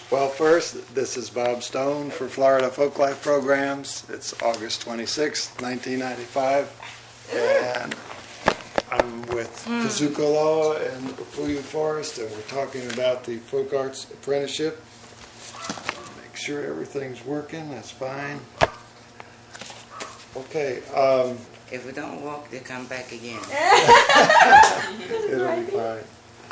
Well, first, this is Bob Stone for Florida Folklife Programs. It's August 26, 1995, and I'm with Kazuko Law and Ufuyu Forest, and we're talking about the Folk Arts Apprenticeship. Make sure everything's working, that's fine. Okay. If we don't walk, they come back again. It'll be fine.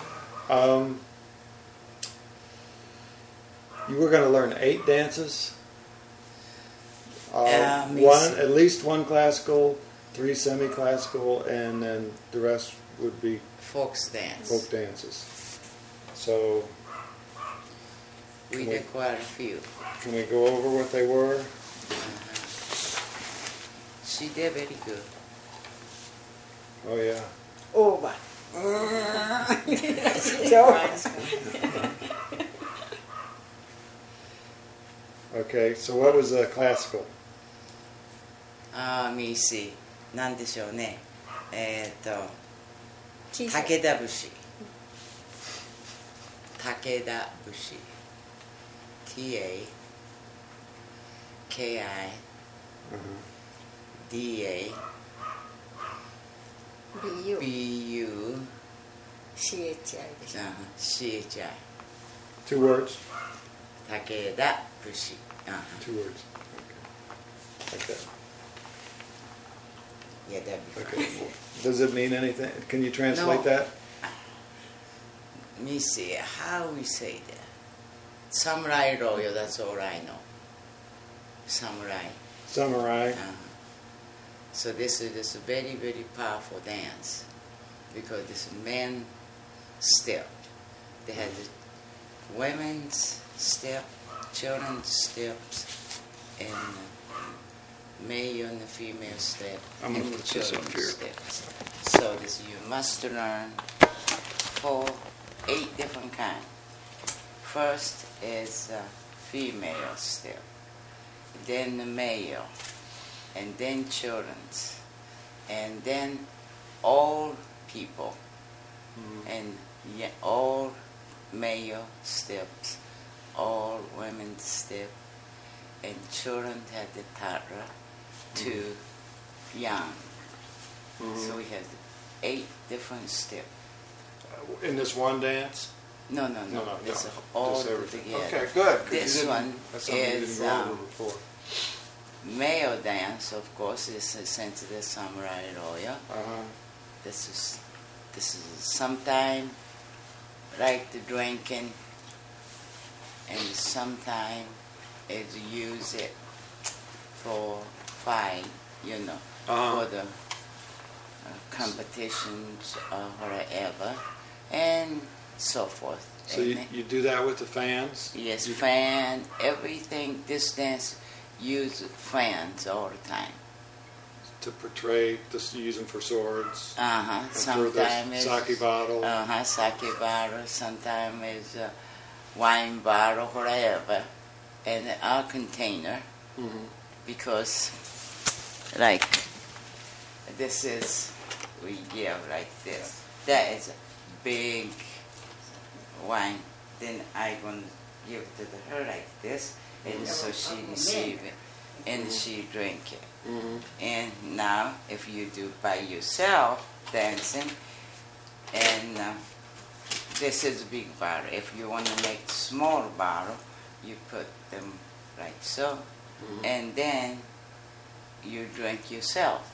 You were going to learn 8 dances. At least one classical, 3 semi-classical, and then the rest would be folk dances. So we did quite a few. Can we go over what they were? She did very good. Oh yeah. Over. Okay, so what was the classical? Let me see. なんでしょうね。武田節。武田節。T-A-K-I-D-A-B-U C-H-I. 2 words? 武田節。 2 words. Okay. Like that. Yeah, that'd be okay. Does it mean anything? Can you translate that? Let me see. How we say that? Samurai royo, that's all I know. Samurai. So this is a very, very powerful dance because this men step. They had the women's step, children's steps, and male and the female step, and the children's steps. So this you must learn 8 different kinds. First is female step, then the male, and then children's, and then all people, and all male steps, all women's step, and children had the toddler to young. So we have 8 different steps. In this one dance? No. It's all together. Okay, good. This one is male dance, of course, is sent to the samurai royo. This is sometime like the drinking, and sometime it use it for fight, for the competitions or whatever, and so forth. So you do that with the fans? Yes, fan, everything. This dance use fans all the time. To portray, just use them for swords. Sometimes it's sake bottle. Sake bottle. Sometimes it's wine bottle, whatever, and our container, because like this is we give like this. That is a big wine. Then I gonna give it to her like this, and so she receive it and she drink it. And now, if you do by yourself dancing, and this is a big bottle. If you want to make small bottle, you put them like so, and then you drink yourself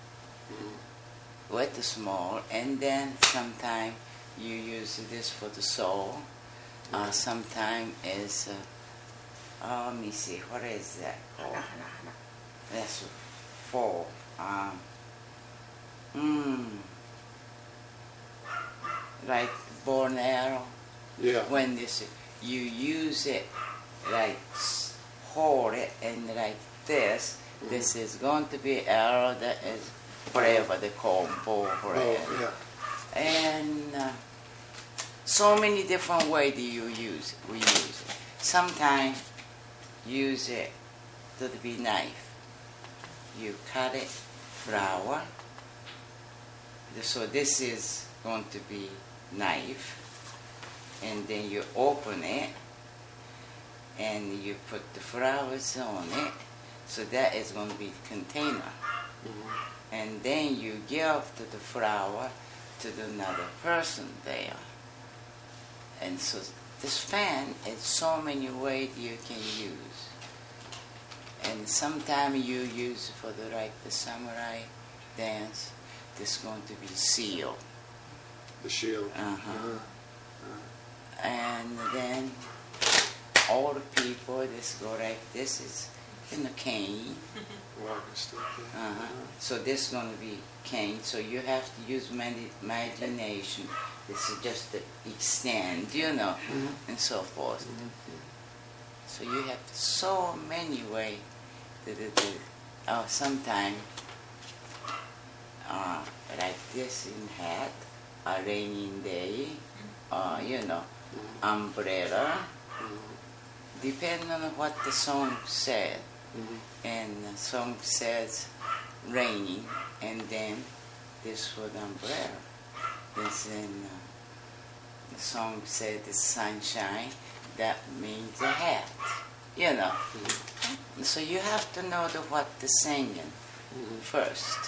with the small, and then sometime you use this for the soul. Sometime is let me see, what is that called? That's 4. Like bow and arrow. Yeah. When you use it like hold it and like this. This is going to be arrow that is whatever they call bow, whatever. And so many different ways we use it. Sometimes use it to be knife. You cut it, flour. So this is going to be knife, and then you open it, and you put the flowers on it. So that is going to be the container. And then you give the flower to another person there. And so this fan is so many ways you can use. And sometimes you use for the samurai dance, this is going to be seal. The shield. And then all the people, this go like this is in the cane. So this is going to be cane. So you have to use imagination. This is just to extend, and so forth. So you have so many ways to do. Sometimes like this in hat, a rainy day, umbrella. Depending on what the song said. And the song says raining, and then this was umbrella. This in the song said the sunshine, that means a hat, So you have to know what the singing first.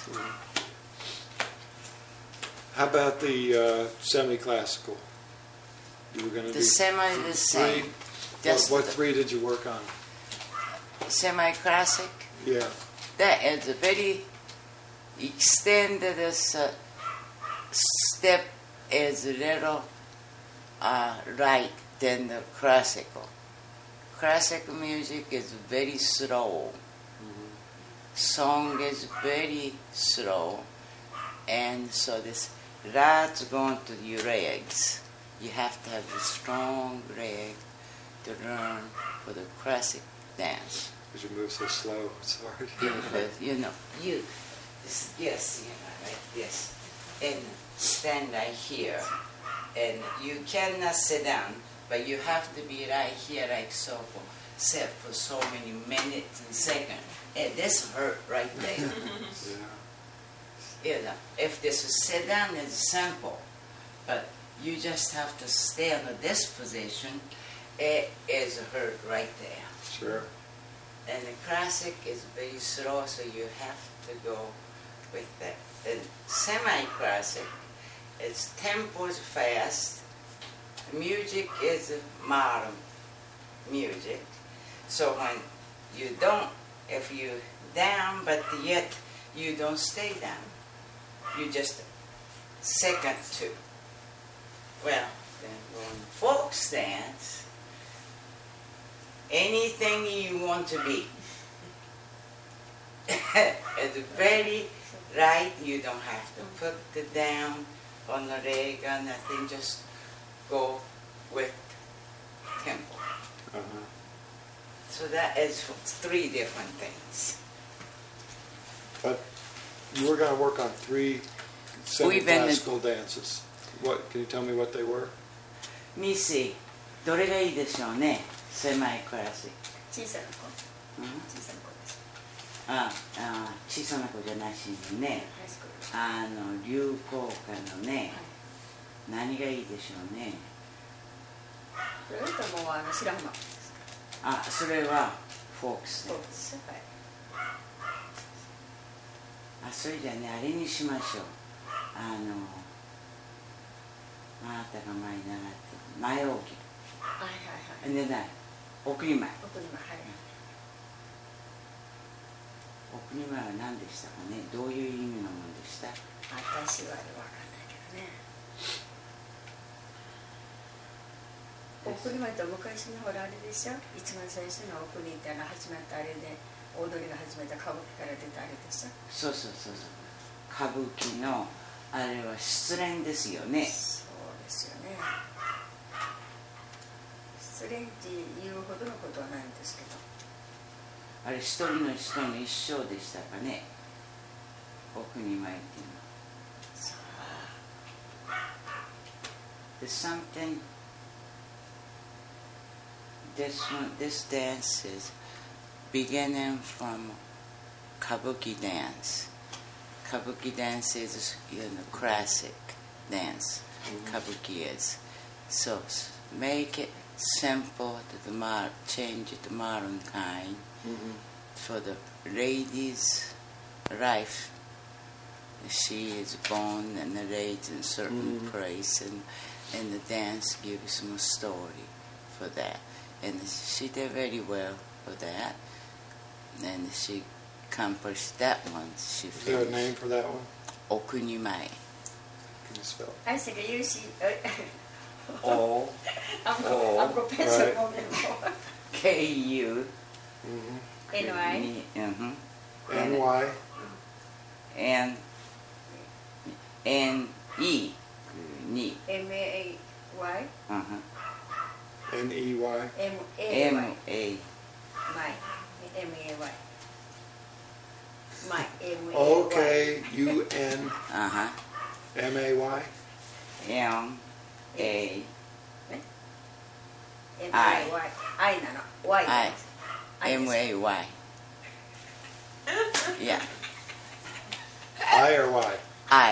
How about the semi-classical? You were going to do the same. What three did you work on? Semi-classic? Yeah. That is a very extended step is a little right than the classical. Classical music is very slow. Song is very slow. And so this that's going to your legs. You have to have a strong leg to learn for the classic dance. Because you move so slow, it's hard. Like this. And stand right here. And you cannot sit down, but you have to be right here like so for so many minutes and seconds. And this hurt right there. If this is sit down, it's simple. But you just have to stay in this position. It is hurt right there. Sure. And the classic is very slow, so you have to go with that. And semi-classic, its tempo is fast. Music is modern music. So when you don't, if you down, but yet you don't stay down. You just second to. Well, then going folk dance, anything you want to be. It's very right. You don't have to put it down on the leg or nothing. Just go with tempo. So that is three different things. But you were going to work on three semi-classical dances. What can you tell me what they were? Missy, どれがいいでしょうね。セマイクラシック。 小さな子。小さな子です。 小さな子じゃなしにね。流行歌のね。何がいいでしょうね。 それとも白浜。 それはフォークスね。それじゃね、あれにしましょう。あなたが前に習って前置き。でない。送り前。送り前は何でしたかね。どういう意味のものでした？ 私は分かんないけどね。送り前と昔のほらあれでしょ。一番最初の送りって始まったあれで踊りが始めた歌舞伎から出たあれでしょ。 そう。歌舞伎のあれは失恋ですよね。 そうですよね。失恋っていうほどのことはないんですけど。 あれ一人の人の一生でしたかね。送り前っていうのは。 そう。 There's something. This dance is beginning from kabuki dance. Kabuki dance is classic dance. Kabuki is. So make it simple to the change it to modern kind for the lady's life. She is born and raised in a certain place, and the dance gives some story for that. And she did very well for that. And she accomplished that one. She Is there a finished. name for that one? Okunimai. Can you spell it? I think you see. O I've got pencil Right. on them. K-U. N-Y. N-Y. And N-E. Ni. M-A-Y. N-E-Y. M-A-Y. M-A. My. M-A-Y. My. M-A-Y. O-K-U-N-M-A-Y. M-A. M-A-Y. I なの。Y じゃない I. M-A-Y. Yeah. I or Y? I. I.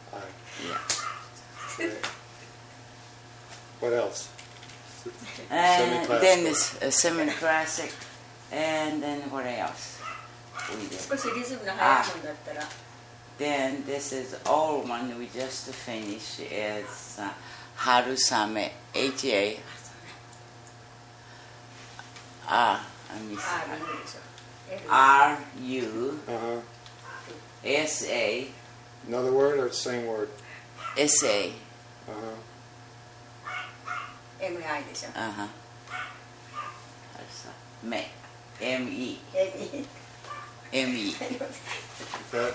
Yeah. Okay. What else? And Semi-classical. then this semi-classic. And then what else? We did. 少しリズムの速いもんだったら Then this is old one we just finished. It's Harusame. H-A. Let me see. あるでしょ L R-U-S-A. Uh-huh. Another word or the same word? S-A. Uh-huh. M-I でしょ Uh-huh. Me. M-E. M-E M-E. That?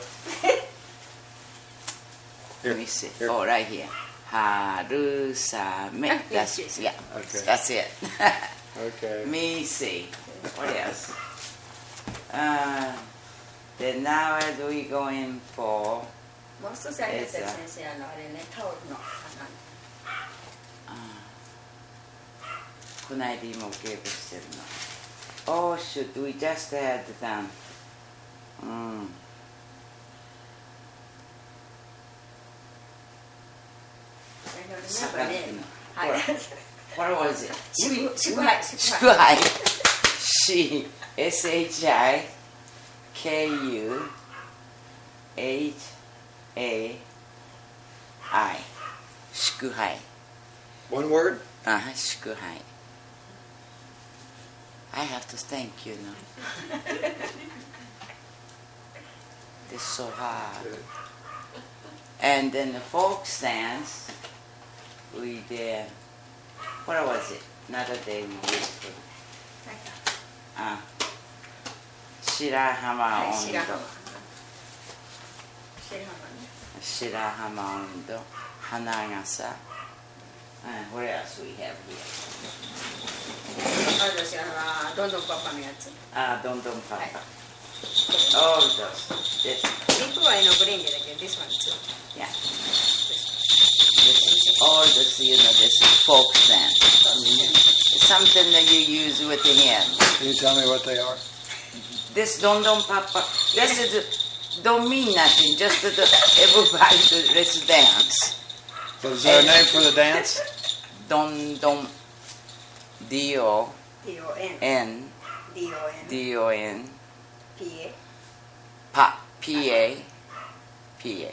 Let me see. Here. Oh, right here. Harusame. That's Yes, yes. yeah. Okay. That's it. Okay. Let me see. What else? Then now as we go in for もう一つありましたよ先生あれねタオルのこないだ今お稽古してるの。Oh shoot, we just had done. なんかねはい What was it? 祝杯祝杯。C S H I K U H A I 祝杯。 One word? 祝杯。I have to thank you now. It's so hard. Okay. And then the folk dance, we did, what was it? Another day we did for Shirahama はい Ondo. 白浜ね Shirahama Ondo, Hanagasa. And what else we have here? 私どんどんパパのやつ Don Don Papa. はい All those. This, リップはのブレンジだけど this one too yeah. This, all this, this is folk dance. It's something that you use with the hand. Can you tell me what they are? This Don Don Papa, this is, don't mean nothing, just that everybody, let's dance. So is there a name for the dance? Don Don, D-O-N, D-O-N D-O-N D-O-N, P-A Pa, P-A, P-A,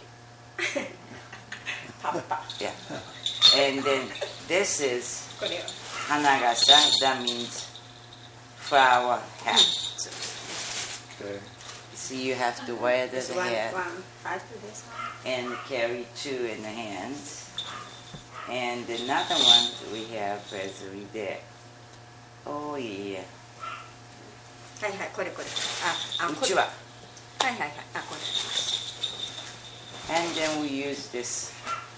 Papa yeah. And then this is これは Hanagasa, that means flower hat. Okay. See, you have to wear the This one hat after this one and carry two in the hands. And another one we have is we did. Oh yeah. はいはいこれこれこれうちは。 はいはいはいこれ And then we use this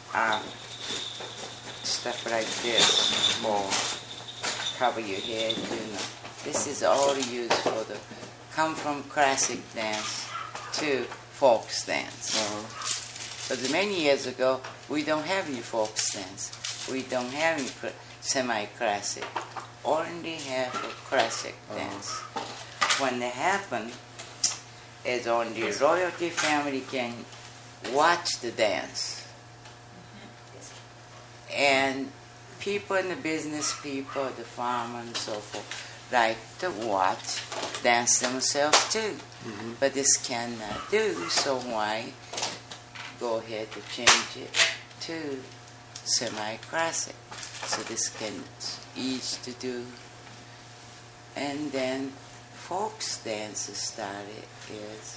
stuff like this for cover your head. This is all used for the come from classic dance to folk dance. But many years ago, we don't have any folk dance. We don't have any semi-classic. Only have a classic dance. When it happened, is only royalty family can watch the dance. And people and the business people, the farmer and so forth, like to watch, dance themselves too. Mm-hmm. But this cannot do, so why go ahead to change it to semi-classic? So this can easy to do. And then folks dance started is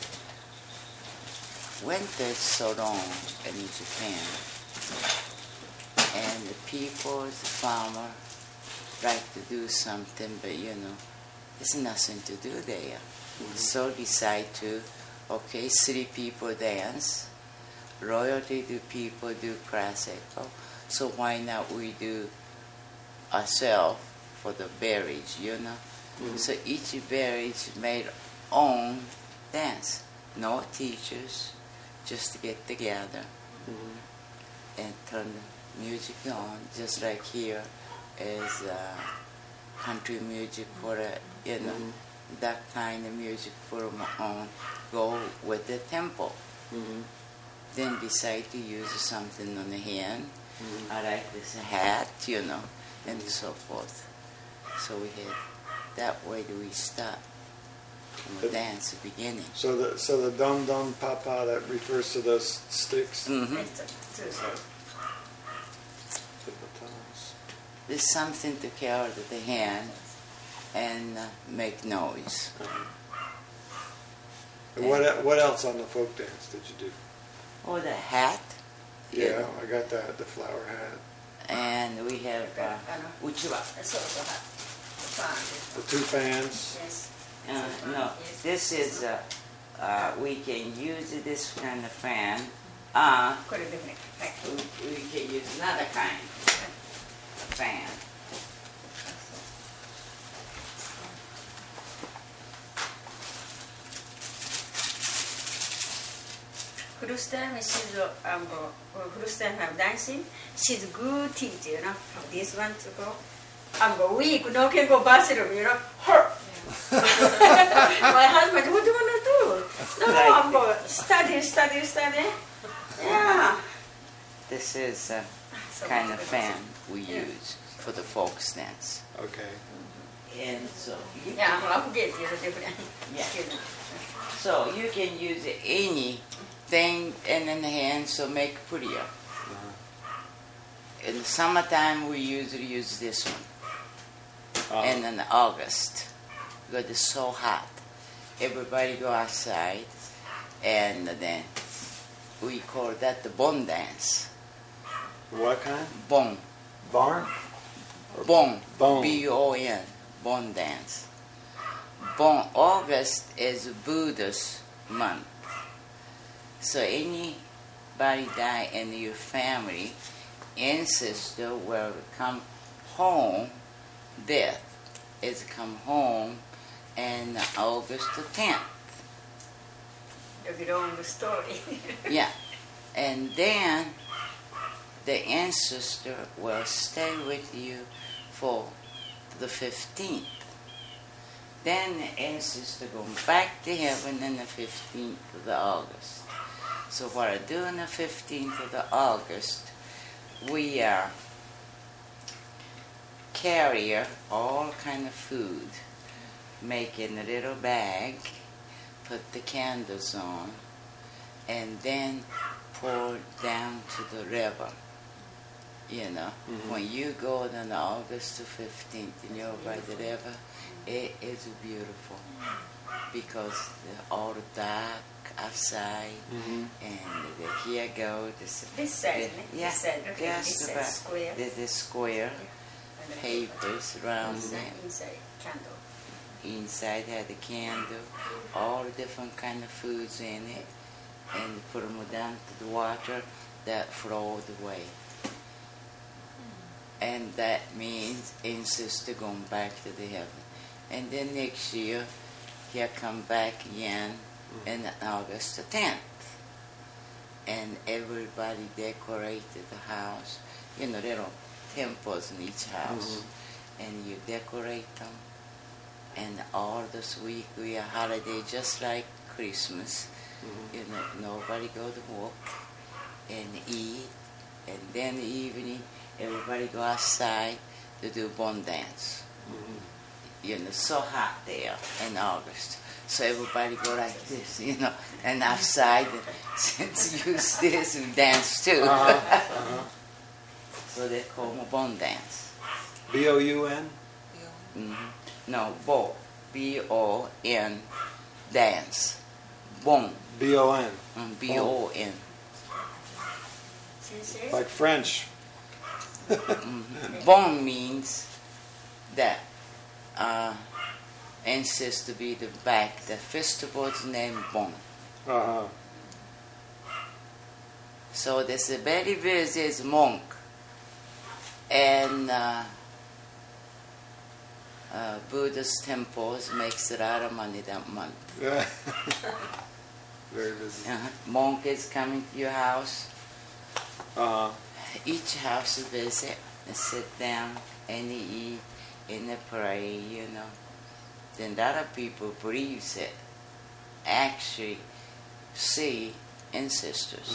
winter is so long in Japan. And the people, the farmer, like to do something, but there's nothing to do there. Mm-hmm. So decide to, okay, city people dance, royalty do people do classical, so why not we do ourselves for the village, Mm-hmm. So each village made own dance, no teachers, just to get together and turn the music on, just like here is country music for that kind of music for on, go with the tempo. Mm-hmm. Then decide to use something on the hand, I like this hat, and so forth. So we had, that way do we start from the dance beginning. So the don don papa, that refers to those sticks? Mm-hmm. The batons. There's something to carry with the hand and make noise. And what else on the folk dance did you do? Oh, the hat. Yeah, I got that, the flower hat. And we have uchiwa. The two fans. Yes. No, this is we can use this kind of fan. We can use another kind of fan. First time first time I'm dancing, she's good teacher, This one to go. I'm weak, no can go bathroom, Her. My husband, what do you want to do? No, I'm going study. Yeah. This is a kind of fan we use for the folk dance. Okay. And so I'll get you different. Yeah. So you can use anything in the hand, so make prettier. In the summertime, we usually use this one. And in August, because it's so hot, everybody go outside, and then we call that the bon dance. What kind? Bon. Barn? Bon. Bon. B-O-N. Bon dance. Bon. August is Buddha's month. So anybody die in your family, ancestor will come home. Death is come home and August the 10th. The long story. Yeah. And then the ancestor will stay with you for the 15th. Then the ancestor go back to heaven on the 15th of the August. So what I do on the 15th of the August, we carry all kind of food, make in a little bag, put the candles on, and then pour down to the river. When you go on August the 15th and you're by the river, it is beautiful because all dark outside, and here go this side. Yeah, this side. Okay, yes, this is square. This is square. Papers around there. Inside candle. Inside had the candle, all the different kind of foods in it, and put them down to the water that flowed away. And that means ancestor going back to the heaven. And then next year, he'll come back again in August the 10th. And everybody decorated the house, little temples in each house, and you decorate them, and all this week we are holiday just like Christmas. Nobody go to work and eat, and then the evening everybody go outside to do Bon dance. You know, so hot there in August. So everybody go like this, you know, and outside, since use this, we dance too. So they call it Bon dance. B-O-U-N? No, Bo, B-O-N, dance. Bon, B-O-N. B-O-N. Like French. Bon means that ancestor be the back. The festival's name Bon. Uh-huh. So there's a very busy monk, and Buddhist temples makes a lot of money that month. Very busy. Monk is coming to your house. Uh-huh. Each house is visit and sit down and they eat and they pray, you know. Then a lot of people believes it. Actually see ancestors.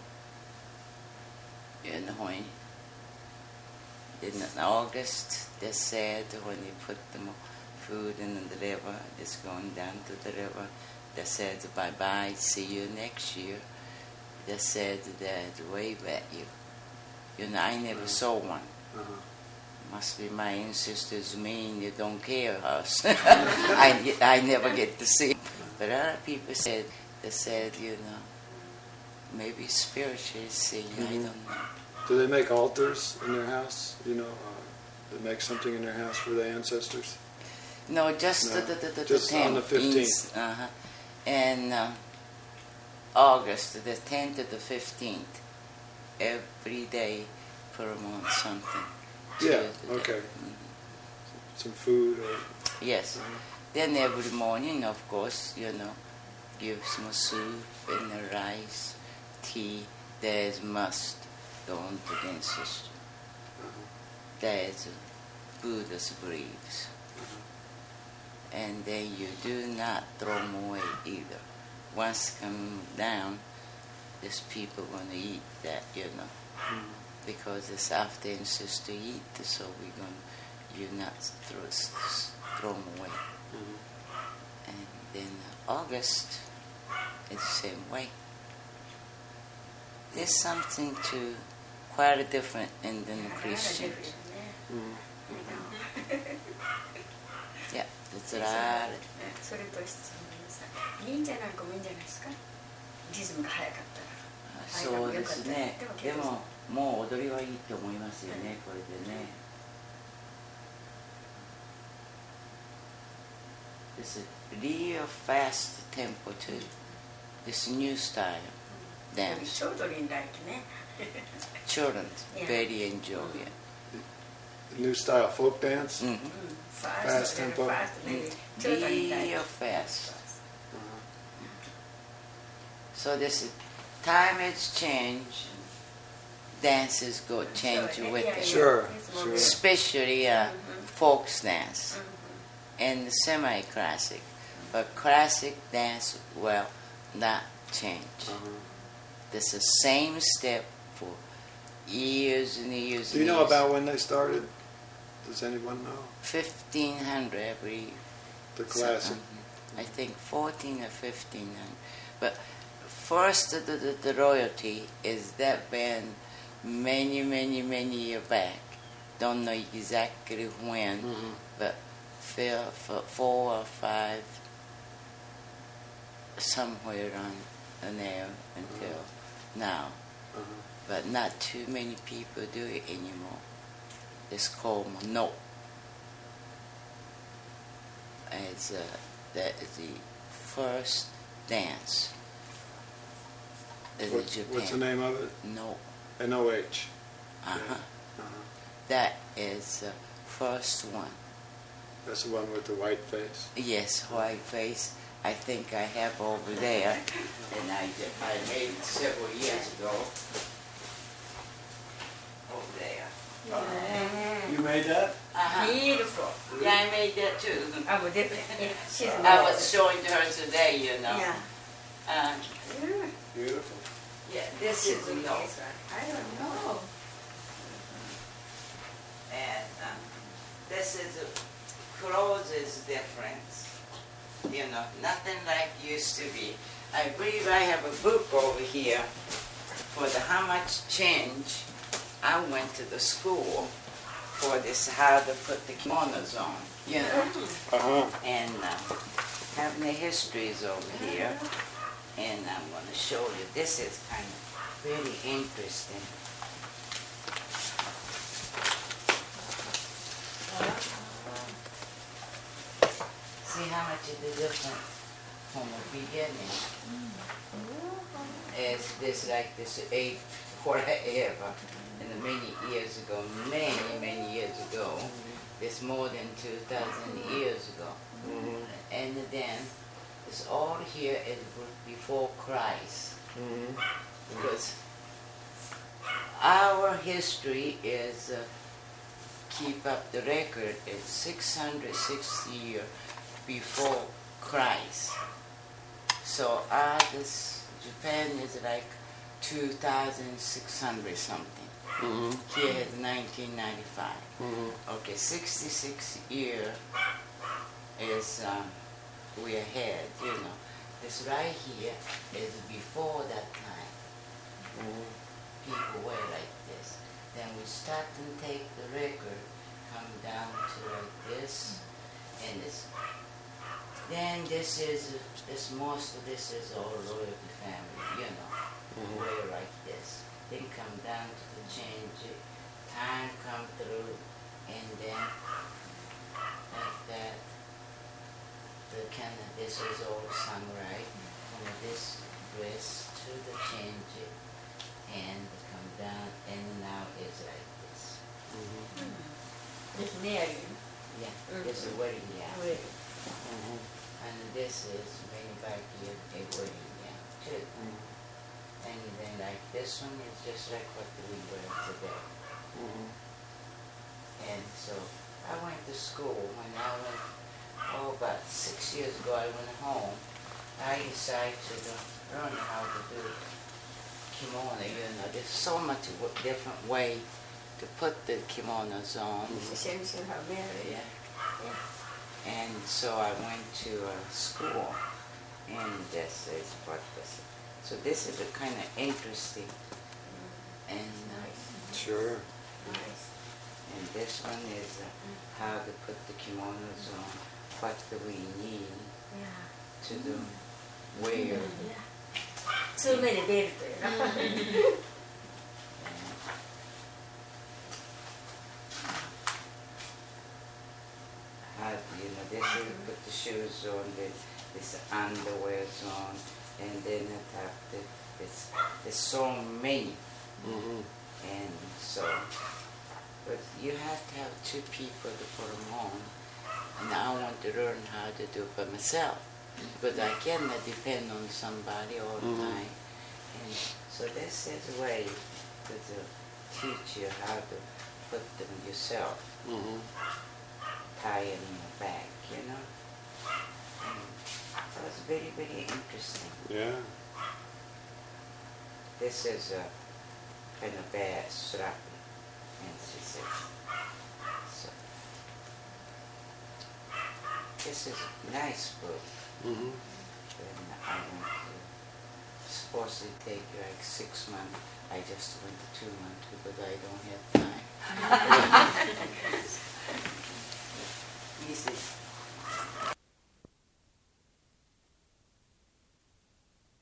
You know, when in August they said when they put the food in the river, it's going down to the river, they said bye-bye, see you next year. They said they'd wave at you. You know, I never saw one. Must be my ancestors mean you don't care us. I never get to see. But other people said, they said, you know, maybe spiritually see, I don't know. Do they make altars in their house? You know, they make something in their house for the ancestors? No, just No, the just 10th. on the 15th. And August, the 10th to the 15th, every day for a month something. Yeah, okay. Some food or... Yes. Then every morning, of course, you know, give some soup and the rice, tea. There's must go on to the ancestor. There's Buddha's beliefs. And then you do not throw them away either. Once come down, there's people going to eat that, you know. Because it's after ancestor eat, so we're going you not throw them away. And then August is the same way. There's something to quite different in the Christians. Yeah, that's a lot. それと質問でさ、忍者なんかもいいんじゃないですか？リズムが速かったら。 そうですね。でももう踊りはいいと思いますよね、これでね。This is real fast tempo too. This new style dance. Children like ね。 Children very enjoy it. New style folk dance? Fast tempo. Real fast. So this time has changed. Dances go change with it. Sure. Especially folk dance and semi-classic. But classic dance will not change. This is the same step for years and years. Do you know about when they started? Does anyone know? 1500, I believe. The classic. I think 14 or 1500. But first, the royalty is that band many years back. Don't know exactly when, but 4 or 5, somewhere on there until now. But not too many people do it anymore. It's called Mono. As that is the first dance in Japan. What's the name of it? No. N-O-H. That is the first one. That's the one with the white face? Yes, white face. I think I have over there, and I made it several years ago. Over there. You made that? Beautiful. Yeah, I made that too. She's I was showing to her today, you know. Yeah. Beautiful. Yeah, this is a no. I don't know. And this is, clothes is different. You know, nothing like used to be. I believe I have a book over here for the how much change. I went to the school for this, how to put the kimonos on, you know. And having the histories over here. And I'm going to show you. This is kind of really interesting. See how much it is different from the beginning. It's this like this eight whatever. And many years ago, many years ago, it's more than 2,000 years ago. And then it's all here is before Christ. Because our history is keep up the record is 660 years before Christ. So this Japan is like 2,600 something. Here is 1995. Okay, 66 years is we ahead, you know. This right here is before that time. People were like this. Then we start and take the record, come down to like this, and this. Then this is most of this is all royalty family, you know. We're like this. Then come down to the change it. Time come through, and then like that. The kind of this is all samurai. From this dress to the change it, and come down, and now it's like this. This married. Yeah, this is wedding gown. And this is many back here a wedding gown too. And then like this one is just like what we wear today. And so I went to school. When I went, about 6 years ago, I went home. I decided to learn how to do kimono. You know, there's so much different way to put the kimonos on. Yeah. And so I went to school, and this is what this. So this is a kind of interesting, and Sure. and this one is how to put the kimonos on. What do we need to do? Where? Too many belts, you know. How, you know, this is put the shoes on, this underwear's on, and then the top, there's so many. And so, but you have to have two people to put them on. And I want to learn how to do it by myself, because I cannot depend on somebody all the time. And so this is a way to teach you how to put them yourself. Tie it in the back, you know. And that was very, very interesting. Yeah. This is a kind of bad strappy, and she says, so. This is a nice book. And I went to, supposed to take like 6 months. I just went to 2 months because I don't have time. Easy.